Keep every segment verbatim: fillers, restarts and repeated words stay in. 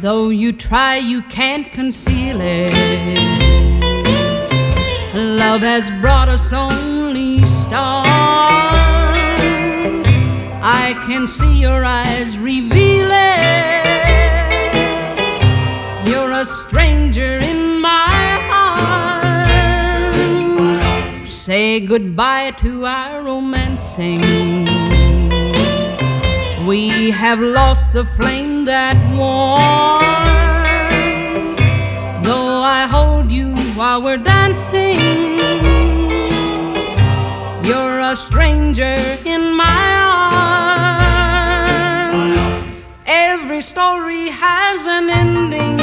Though you try, you can't conceal it. Love has brought us only stars. I can see your eyes reveal it. You're a stranger in my arms. Say goodbye to our romancing. We have lost the flame that warms. Though I hold you while we're dancing, you're a stranger in my arms. Every story has an ending.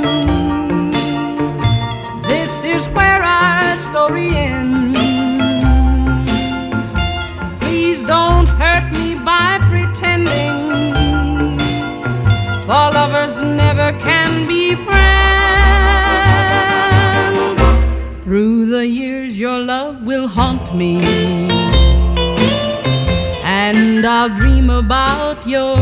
This is where our story ends. Please don't hurt me by pretending, for lovers never can be friends. Through the years your love will haunt me, and I'll dream about your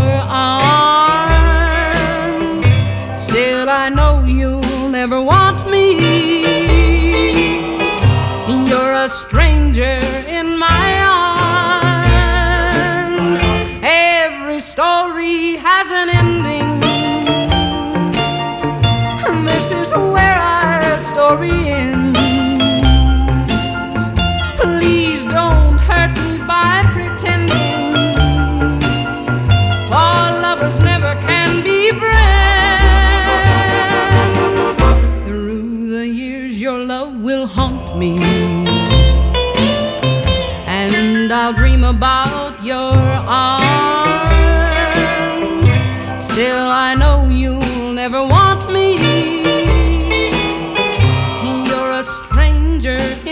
arms. Still I know you'll never want me. You're a stranger in my arms. Every story has an ending. This is where our story ends. Please don't hurt me by pretending, for lovers never can be friends. Through the years your love will haunt me, and I'll dream about your arms. Still I know you'll never want me. You're a stranger